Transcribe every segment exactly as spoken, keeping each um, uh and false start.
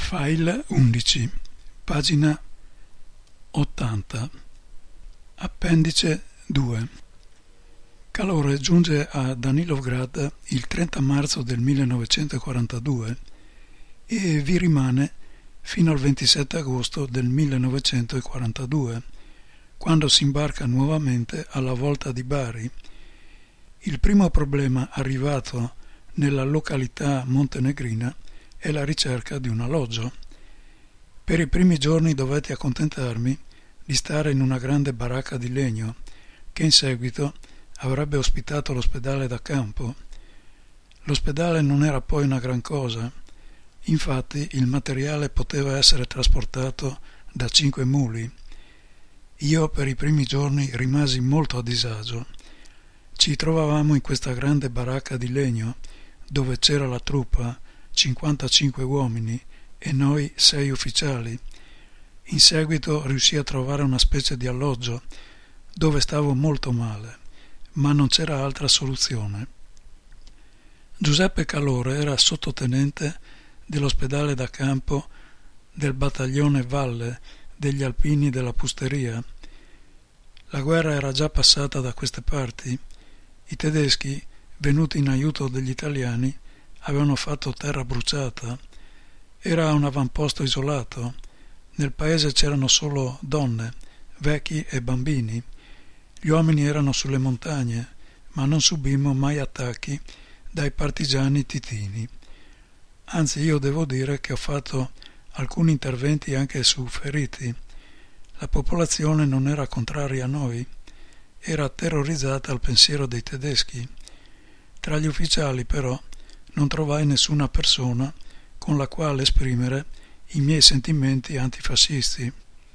File undici, pagina ottanta, appendice due. Calore giunge a Danilovgrad il trenta marzo del millenovecentoquarantadue e vi rimane fino al ventisette agosto del millenovecentoquarantadue, quando si imbarca nuovamente alla volta di Bari. Il primo problema arrivato nella località montenegrina è la ricerca di un alloggio. Per i primi giorni dovetti accontentarmi di stare in una grande baracca di legno che in seguito avrebbe ospitato l'ospedale da campo. L'ospedale non era poi una gran cosa, infatti il materiale poteva essere trasportato da cinque muli. Io per i primi giorni rimasi molto a disagio. Ci trovavamo in questa grande baracca di legno dove c'era la truppa, cinquantacinque uomini e noi sei ufficiali. In seguito riuscii a trovare una specie di alloggio dove stavo molto male, ma non c'era altra soluzione. Giuseppe Calore era sottotenente dell'ospedale da campo del battaglione Valle degli Alpini della Pusteria. La guerra era già passata da queste parti. I tedeschi, venuti in aiuto degli italiani, avevano fatto terra bruciata. Era un avamposto isolato. Nel paese c'erano solo donne, vecchi e bambini. Gli uomini erano sulle montagne, ma non subimmo mai attacchi dai partigiani titini. Anzi, io devo dire che ho fatto alcuni interventi anche su feriti. La popolazione non era contraria a noi, era terrorizzata al pensiero dei tedeschi. Tra gli ufficiali, però, non trovai nessuna persona con la quale esprimere i miei sentimenti antifascisti.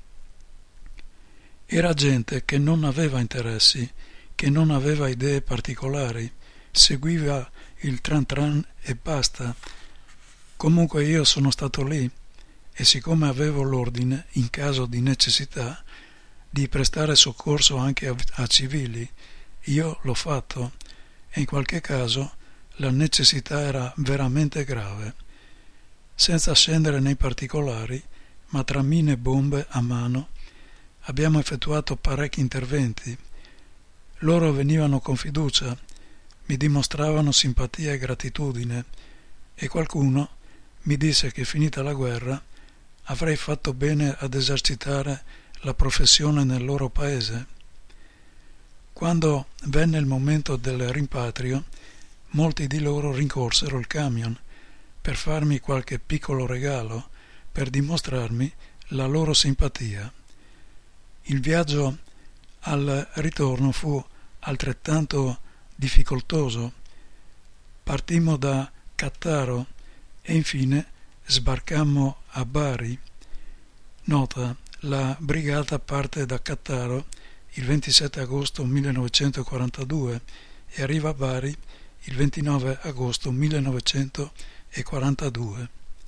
Era gente che non aveva interessi, che non aveva idee particolari, seguiva il tran tran e basta. Comunque io sono stato lì e siccome avevo l'ordine, in caso di necessità, di prestare soccorso anche a, a civili, io l'ho fatto e in qualche caso la necessità era veramente grave. Senza scendere nei particolari, ma tra mine e bombe a mano, abbiamo effettuato parecchi interventi. Loro venivano con fiducia, mi dimostravano simpatia e gratitudine e qualcuno mi disse che finita la guerra avrei fatto bene ad esercitare la professione nel loro paese. Quando venne il momento del rimpatrio, molti di loro rincorsero il camion per farmi qualche piccolo regalo, per dimostrarmi la loro simpatia. Il viaggio al ritorno fu altrettanto difficoltoso. Partimmo da Cattaro e infine sbarcammo a Bari. Nota: la brigata parte da Cattaro il ventisette agosto millenovecentoquarantadue e arriva a Bari il ventinove agosto millenovecentoquarantadue.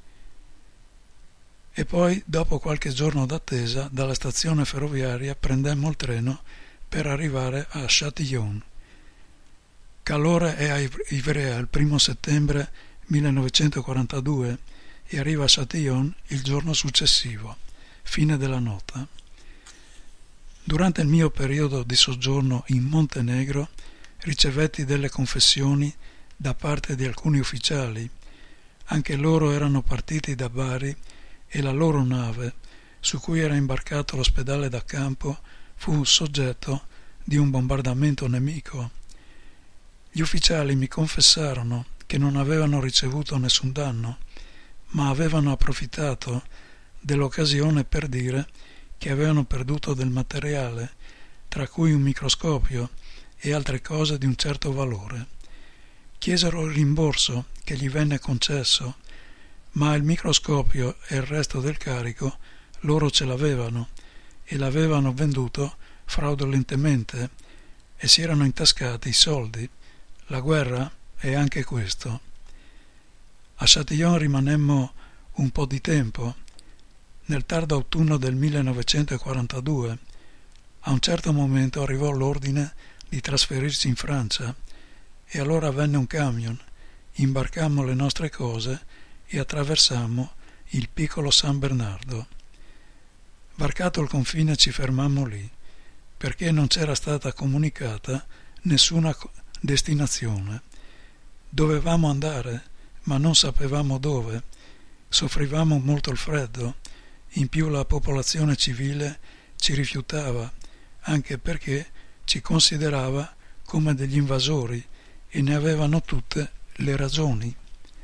E poi, dopo qualche giorno d'attesa, dalla stazione ferroviaria prendemmo il treno per arrivare a Châtillon. Calore è a Ivrea il primo settembre millenovecentoquarantadue e arriva a Châtillon il giorno successivo. Fine della nota. Durante il mio periodo di soggiorno in Montenegro ricevetti delle confessioni da parte di alcuni ufficiali. Anche loro erano partiti da Bari e la loro nave, su cui era imbarcato l'ospedale da campo, fu soggetto di un bombardamento nemico. Gli ufficiali mi confessarono che non avevano ricevuto nessun danno, ma avevano approfittato dell'occasione per dire che avevano perduto del materiale, tra cui un microscopio e altre cose di un certo valore. Chiesero il rimborso che gli venne concesso, ma il microscopio e il resto del carico loro ce l'avevano e l'avevano venduto fraudolentemente e si erano intascati i soldi. La guerra è anche questo. A Châtillon rimanemmo un po' di tempo. Nel tardo autunno del millenovecentoquarantadue, a un certo momento arrivò l'ordine di trasferirci in Francia e allora venne un camion, imbarcammo le nostre cose e attraversammo il piccolo San Bernardo. Varcato il confine ci fermammo lì, perché non c'era stata comunicata nessuna destinazione. Dovevamo andare, ma non sapevamo dove. Soffrivamo molto il freddo, in più la popolazione civile ci rifiutava, anche perché ci considerava come degli invasori e ne avevano tutte le ragioni.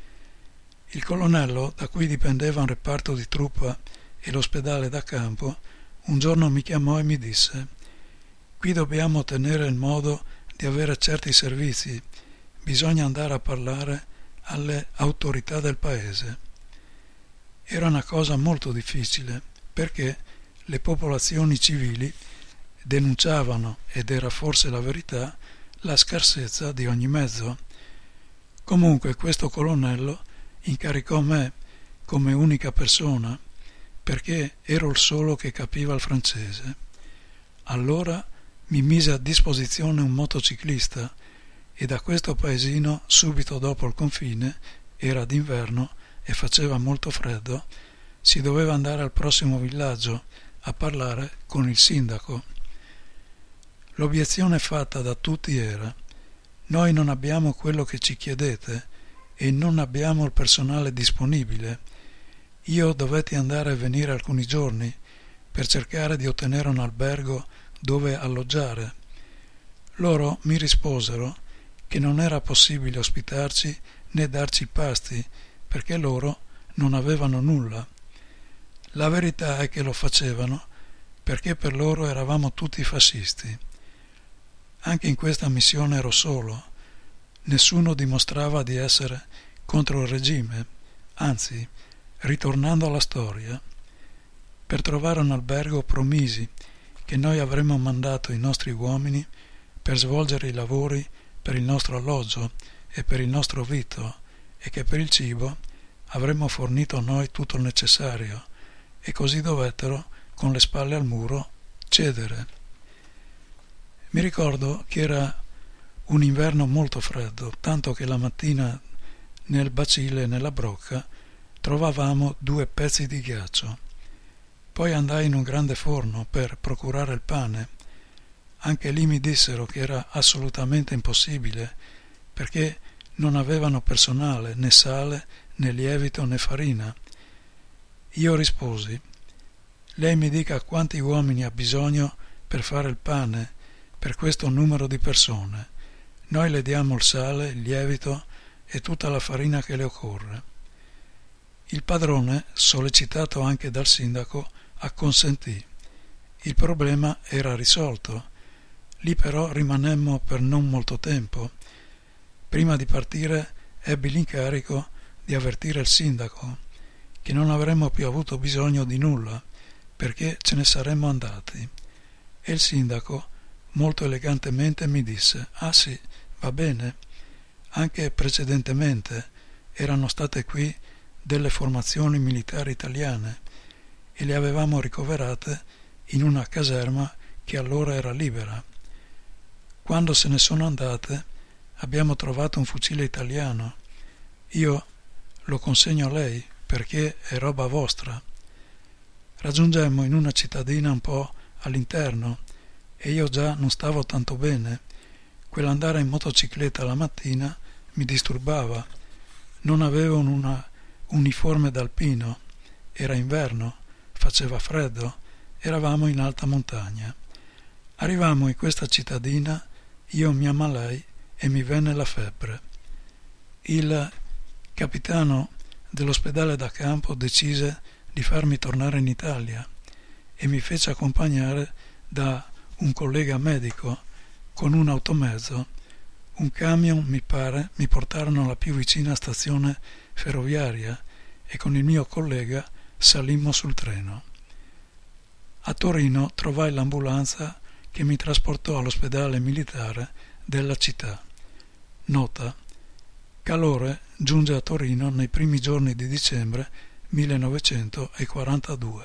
Il colonnello, da cui dipendeva un reparto di truppa e l'ospedale da campo, un giorno mi chiamò e mi disse: «Qui dobbiamo ottenere il modo di avere certi servizi, bisogna andare a parlare alle autorità del paese». Era una cosa molto difficile, perché le popolazioni civili denunciavano, ed era forse la verità, la scarsezza di ogni mezzo. Comunque questo colonnello incaricò me come unica persona, perché ero il solo che capiva il francese. Allora mi mise a disposizione un motociclista e da questo paesino, subito dopo il confine, era d'inverno e faceva molto freddo, si doveva andare al prossimo villaggio a parlare con il sindaco. L'obiezione fatta da tutti era: «Noi non abbiamo quello che ci chiedete e non abbiamo il personale disponibile. Io dovetti andare e venire alcuni giorni per cercare di ottenere un albergo dove alloggiare». Loro mi risposero che non era possibile ospitarci né darci pasti, perché loro non avevano nulla. La verità è che lo facevano perché per loro eravamo tutti fascisti. Anche in questa missione ero solo. Nessuno dimostrava di essere contro il regime, anzi, ritornando alla storia, per trovare un albergo promisi che noi avremmo mandato i nostri uomini per svolgere i lavori per il nostro alloggio e per il nostro vitto, e che per il cibo avremmo fornito noi tutto il necessario, e così dovettero, con le spalle al muro, cedere. Mi ricordo che era un inverno molto freddo, tanto che la mattina nel bacile e nella brocca trovavamo due pezzi di ghiaccio. Poi andai in un grande forno per procurare il pane. Anche lì mi dissero che era assolutamente impossibile, perché non avevano personale, né sale, né lievito, né farina. Io risposi: «Lei mi dica quanti uomini ha bisogno per fare il pane per questo numero di persone. Noi le diamo il sale, il lievito e tutta la farina che le occorre». Il padrone, sollecitato anche dal sindaco, acconsentì. Il problema era risolto. Lì però rimanemmo per non molto tempo. Prima di partire ebbi l'incarico di avvertire il sindaco che non avremmo più avuto bisogno di nulla, perché ce ne saremmo andati. E il sindaco molto elegantemente mi disse: «Ah sì, va bene. Anche precedentemente erano state qui delle formazioni militari italiane e le avevamo ricoverate in una caserma che allora era libera. Quando se ne sono andate abbiamo trovato un fucile italiano. Io lo consegno a lei perché è roba vostra». Raggiungemmo in una cittadina un po' all'interno e io già non stavo tanto bene. Quell'andare in motocicletta la mattina mi disturbava. Non avevo una uniforme d'alpino, era inverno, faceva freddo, eravamo in alta montagna. Arrivammo in questa cittadina, io mi ammalai e mi venne la febbre. Il capitano dell'ospedale da campo decise di farmi tornare in Italia e mi fece accompagnare da un collega medico con un automezzo. Un camion, mi pare, mi portarono alla più vicina stazione ferroviaria e con il mio collega salimmo sul treno. A Torino trovai l'ambulanza che mi trasportò all'ospedale militare della città. Nota: Calore giunge a Torino nei primi giorni di dicembre millenovecentoquarantadue.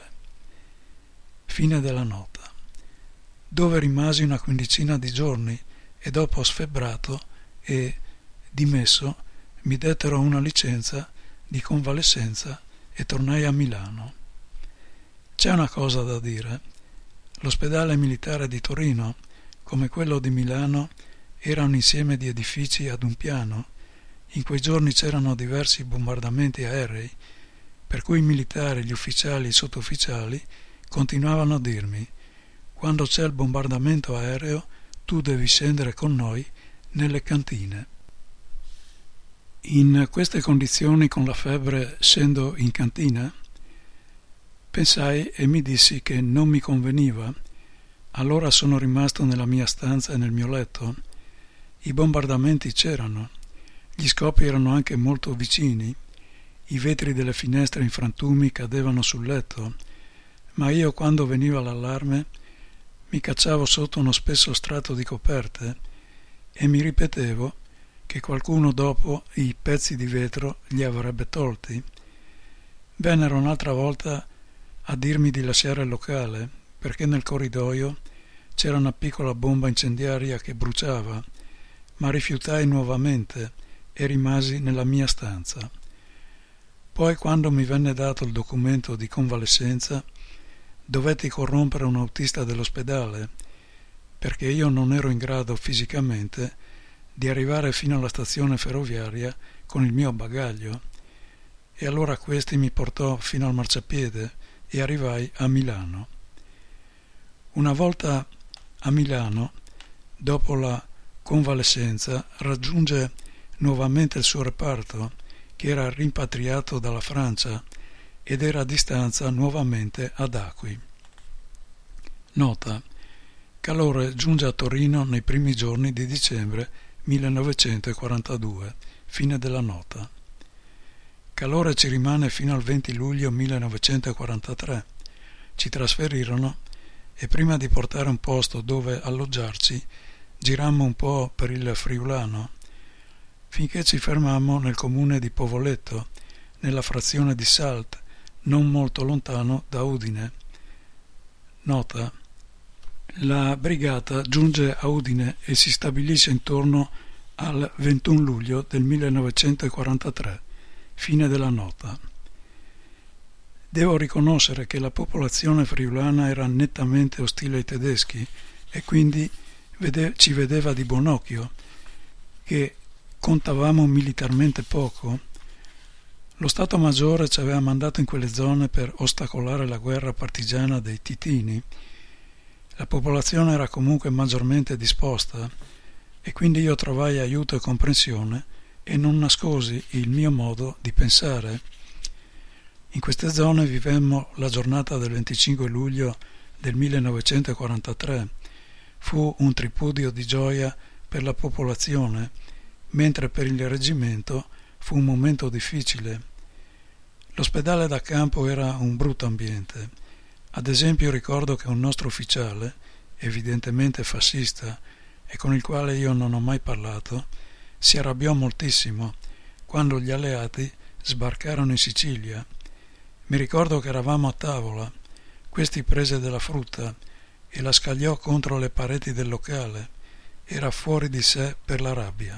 Fine della nota. Dove rimasi una quindicina di giorni e dopo sfebbrato e dimesso mi dettero una licenza di convalescenza e tornai a Milano. C'è una cosa da dire. L'ospedale militare di Torino, come quello di Milano, era un insieme di edifici ad un piano. In quei giorni c'erano diversi bombardamenti aerei, per cui i militari, gli ufficiali e i sottufficiali continuavano a dirmi: quando c'è il bombardamento aereo tu devi scendere con noi nelle cantine. In queste condizioni, con la febbre, scendo in cantina? Pensai e mi dissi che non mi conveniva. Allora sono rimasto nella mia stanza e nel mio letto. I bombardamenti c'erano, gli scoppi erano anche molto vicini, i vetri delle finestre in frantumi cadevano sul letto, ma io, quando veniva l'allarme, mi cacciavo sotto uno spesso strato di coperte e mi ripetevo che qualcuno dopo i pezzi di vetro li avrebbe tolti. Vennero un'altra volta a dirmi di lasciare il locale perché nel corridoio c'era una piccola bomba incendiaria che bruciava, ma rifiutai nuovamente e rimasi nella mia stanza. Poi, quando mi venne dato il documento di convalescenza, dovetti corrompere un autista dell'ospedale perché io non ero in grado fisicamente di arrivare fino alla stazione ferroviaria con il mio bagaglio, e allora questi mi portò fino al marciapiede e arrivai a Milano. Una volta a Milano, dopo la convalescenza, raggiunge nuovamente il suo reparto, che era rimpatriato dalla Francia ed era a distanza nuovamente ad Acqui. Nota: Calore giunge a Torino nei primi giorni di dicembre millenovecentoquarantadue. Fine della nota. Calore ci rimane fino al venti luglio millenovecentoquarantatré. Ci trasferirono e prima di portare un posto dove alloggiarci girammo un po' per il Friulano, finché ci fermammo nel comune di Povoletto, nella frazione di Salt, non molto lontano da Udine. Nota: la brigata giunge a Udine e si stabilisce intorno al ventuno luglio del millenovecentoquarantatré. Fine della nota. Devo riconoscere che la popolazione friulana era nettamente ostile ai tedeschi e quindi vede- ci vedeva di buon occhio, che contavamo militarmente poco. Lo Stato Maggiore ci aveva mandato in quelle zone per ostacolare la guerra partigiana dei Titini. La popolazione era comunque maggiormente disposta e quindi io trovai aiuto e comprensione e non nascosi il mio modo di pensare. In queste zone vivemmo la giornata del venticinque luglio del millenovecentoquarantatré. Fu un tripudio di gioia per la popolazione, mentre per il reggimento fu un momento difficile. L'ospedale da campo era un brutto ambiente. Ad esempio ricordo che un nostro ufficiale, evidentemente fascista e con il quale io non ho mai parlato, si arrabbiò moltissimo quando gli alleati sbarcarono in Sicilia. Mi ricordo che eravamo a tavola, questi prese della frutta e la scagliò contro le pareti del locale. Era fuori di sé per la rabbia.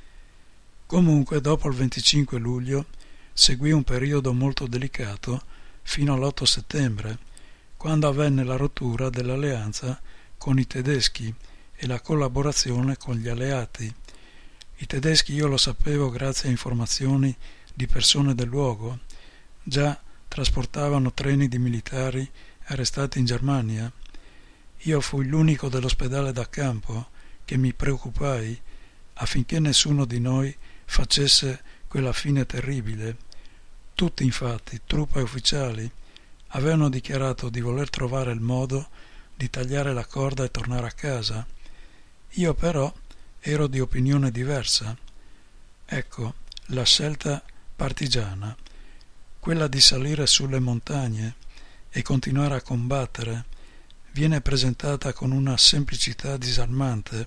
Comunque, dopo il venticinque luglio seguì un periodo molto delicato fino all'otto settembre, quando avvenne la rottura dell'alleanza con i tedeschi e la collaborazione con gli alleati. I tedeschi io lo sapevo grazie a informazioni di persone del luogo. Già trasportavano treni di militari arrestati in Germania. Io fui l'unico dell'ospedale da campo che mi preoccupai affinché nessuno di noi facesse quella fine terribile. Tutti, infatti, truppa e ufficiali, avevano dichiarato di voler trovare il modo di tagliare la corda e tornare a casa. Io però ero di opinione diversa. Ecco, la scelta partigiana, quella di salire sulle montagne e continuare a combattere, viene presentata con una semplicità disarmante.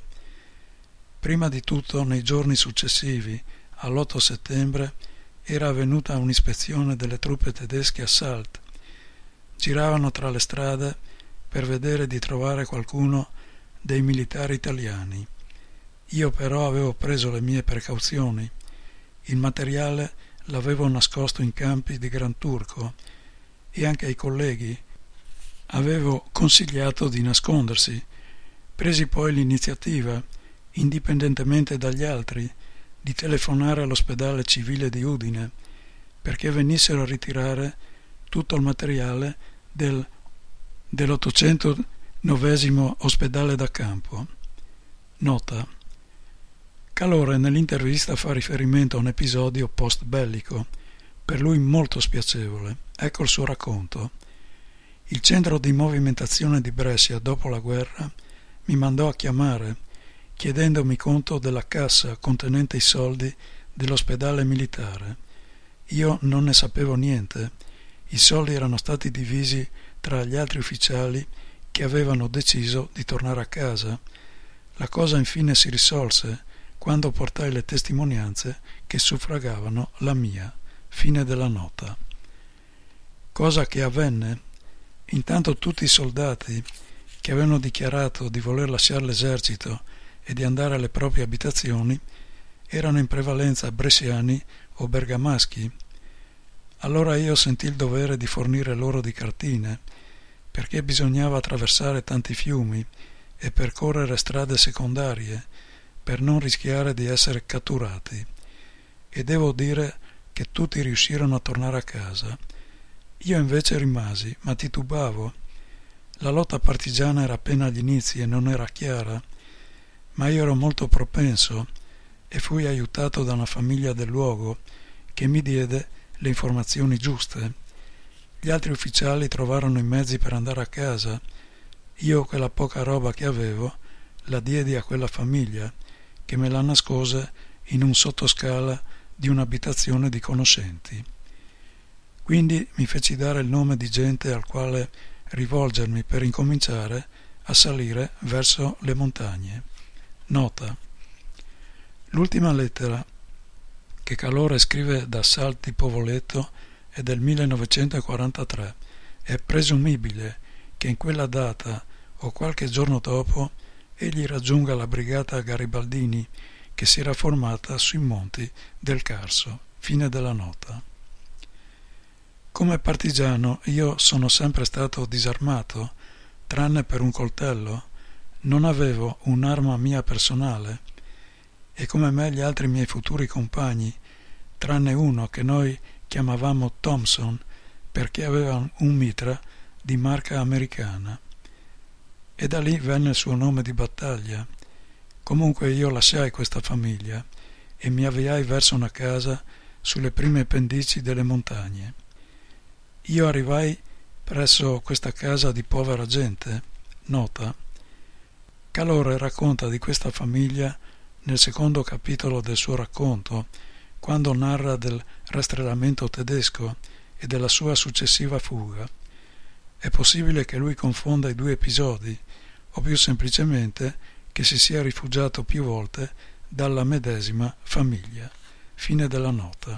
Prima di tutto, nei giorni successivi all'otto settembre, era avvenuta un'ispezione delle truppe tedesche a Salt. Giravano tra le strade per vedere di trovare qualcuno dei militari italiani. Io però avevo preso le mie precauzioni. Il materiale l'avevo nascosto in campi di Gran Turco e anche ai colleghi avevo consigliato di nascondersi. Presi poi l'iniziativa, indipendentemente dagli altri, di telefonare all'ospedale civile di Udine perché venissero a ritirare tutto il materiale del, dell'ottocentonovesimo ospedale da campo. Nota: Calore nell'intervista fa riferimento a un episodio post-bellico, per lui molto spiacevole. Ecco il suo racconto. Il centro di movimentazione di Brescia dopo la guerra mi mandò a chiamare chiedendomi conto della cassa contenente i soldi dell'ospedale militare. Io non ne sapevo niente. I soldi erano stati divisi tra gli altri ufficiali che avevano deciso di tornare a casa. La cosa infine si risolse quando portai le testimonianze che suffragavano la mia. Fine della nota. Cosa che avvenne? Intanto tutti i soldati che avevano dichiarato di voler lasciare l'esercito e di andare alle proprie abitazioni erano in prevalenza bresciani o bergamaschi. Allora io sentii il dovere di fornire loro di cartine, perché bisognava attraversare tanti fiumi e percorrere strade secondarie per non rischiare di essere catturati. E devo dire che tutti riuscirono a tornare a casa. Io invece rimasi, ma titubavo. La lotta partigiana era appena agli inizi e non era chiara, ma io ero molto propenso e fui aiutato da una famiglia del luogo che mi diede le informazioni giuste. Gli altri ufficiali trovarono i mezzi per andare a casa. Io quella poca roba che avevo la diedi a quella famiglia che me la nascose in un sottoscala di un'abitazione di conoscenti. Quindi mi feci dare il nome di gente al quale rivolgermi per incominciare a salire verso le montagne. Nota: l'ultima lettera che Calore scrive da Salt di Povoleto è del millenovecentoquarantatré. È presumibile che in quella data o qualche giorno dopo egli raggiunga la brigata Garibaldini che si era formata sui monti del Carso. Fine della nota. Come partigiano io sono sempre stato disarmato, tranne per un coltello. Non avevo un'arma mia personale e come me gli altri miei futuri compagni, tranne uno che noi chiamavamo Thompson perché aveva un mitra di marca americana. E da lì venne il suo nome di battaglia. Comunque io lasciai questa famiglia e mi avviai verso una casa sulle prime pendici delle montagne. Io arrivai presso questa casa di povera gente. Nota: Calore racconta di questa famiglia nel secondo capitolo del suo racconto, quando narra del rastrellamento tedesco e della sua successiva fuga. È possibile che lui confonda i due episodi, o più semplicemente che si sia rifugiato più volte dalla medesima famiglia. Fine della nota.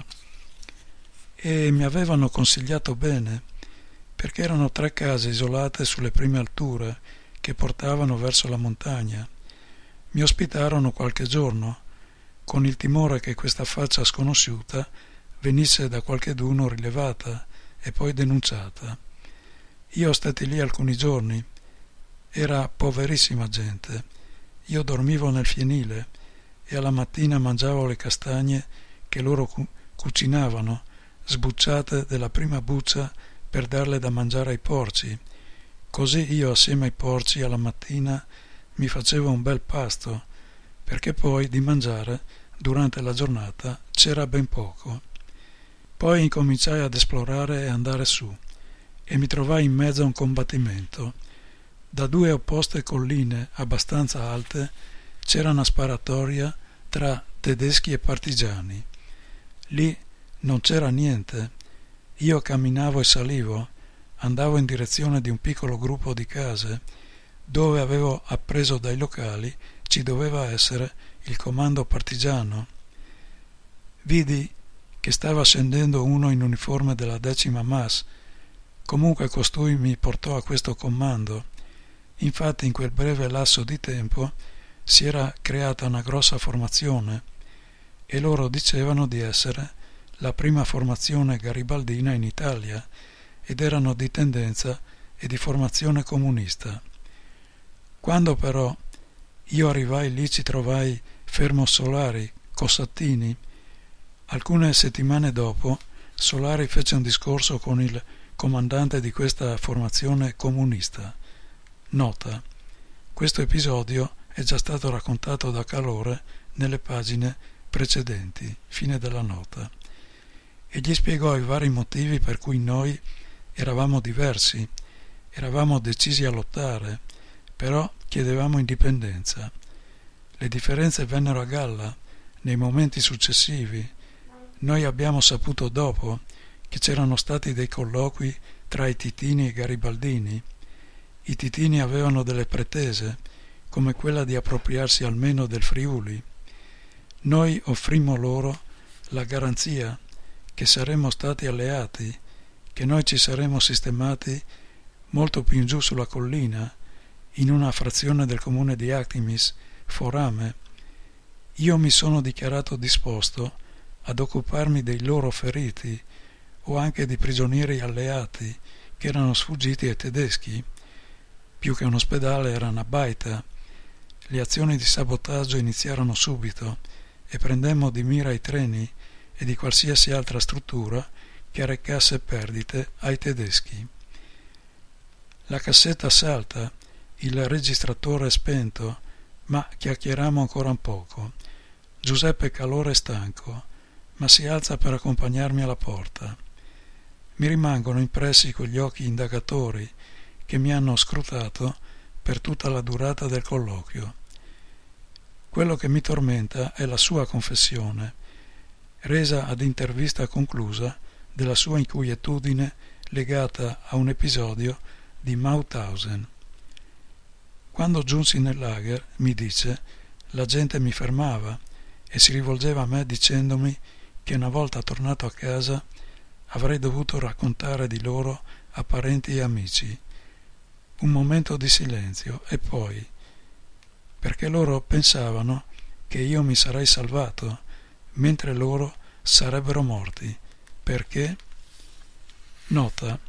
E mi avevano consigliato bene, perché erano tre case isolate sulle prime alture che portavano verso la montagna. Mi ospitarono qualche giorno, con il timore che questa faccia sconosciuta venisse da qualcheduno rilevata e poi denunciata. Io stati lì alcuni giorni. Era poverissima gente. Io dormivo nel fienile e alla mattina mangiavo le castagne che loro cu- cucinavano, sbucciate della prima buccia per darle da mangiare ai porci. Così io assieme ai porci alla mattina mi facevo un bel pasto, perché poi di mangiare durante la giornata c'era ben poco. Poi incominciai ad esplorare e andare su, e mi trovai in mezzo a un combattimento. Da due opposte colline abbastanza alte c'era una sparatoria tra tedeschi e partigiani. Lì non c'era niente. Io camminavo e salivo, andavo in direzione di un piccolo gruppo di case, dove avevo appreso dai locali ci doveva essere il comando partigiano. Vidi che stava scendendo uno in uniforme della decima M A S. Comunque costui mi portò a questo comando. Infatti in quel breve lasso di tempo si era creata una grossa formazione e loro dicevano di essere la prima formazione garibaldina in Italia ed erano di tendenza e di formazione comunista. Quando però io arrivai lì ci trovai fermo Solari, Cossattini. Alcune settimane dopo Solari fece un discorso con il comandante di questa formazione comunista. Nota: questo episodio è già stato raccontato da Calore nelle pagine precedenti. Fine della nota. E gli spiegò i vari motivi per cui noi eravamo diversi, eravamo decisi a lottare, però chiedevamo indipendenza. Le differenze vennero a galla nei momenti successivi. Noi abbiamo saputo dopo che c'erano stati dei colloqui tra i titini e i garibaldini. I titini avevano delle pretese, come quella di appropriarsi almeno del Friuli. Noi offrimmo loro la garanzia che saremmo stati alleati, che noi ci saremmo sistemati molto più in giù sulla collina, in una frazione del comune di Actimis, Forame. Io mi sono dichiarato disposto ad occuparmi dei loro feriti o anche di prigionieri alleati che erano sfuggiti ai tedeschi. Più che un ospedale era una baita. Le azioni di sabotaggio iniziarono subito e prendemmo di mira i treni e di qualsiasi altra struttura che recasse perdite ai tedeschi. La cassetta salta, il registratore è spento, ma chiacchieriamo ancora un poco. Giuseppe Calore è stanco, ma si alza per accompagnarmi alla porta. Mi rimangono impressi quegli occhi indagatori che mi hanno scrutato per tutta la durata del colloquio. Quello che mi tormenta è la sua confessione, resa ad intervista conclusa, della sua inquietudine legata a un episodio di Mauthausen. Quando giunsi nel lager, mi dice, la gente mi fermava e si rivolgeva a me dicendomi che una volta tornato a casa avrei dovuto raccontare di loro a parenti e amici. Un momento di silenzio e poi, perché loro pensavano che io mi sarei salvato, mentre loro sarebbero morti. Perché? Nota: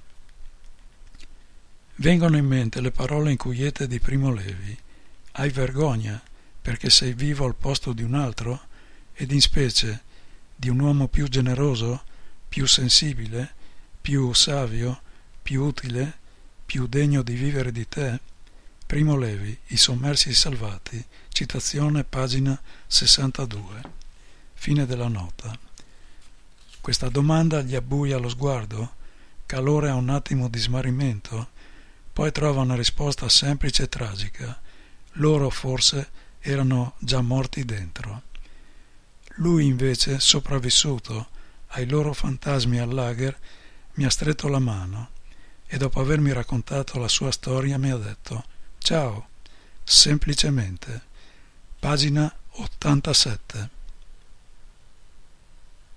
vengono in mente le parole inquiete di Primo Levi. Hai vergogna perché sei vivo al posto di un altro, ed in specie di un uomo più generoso, più sensibile, più savio, più utile, più degno di vivere di te? Primo Levi, I sommersi salvati, citazione pagina sessantadue. Fine della nota. Questa domanda gli abbuia lo sguardo. Calore ha un attimo di smarrimento, poi trova una risposta semplice e tragica. Loro forse erano già morti dentro. Lui invece, sopravvissuto ai loro fantasmi al lager, mi ha stretto la mano e dopo avermi raccontato la sua storia mi ha detto «Ciao», semplicemente. Pagina ottantasette.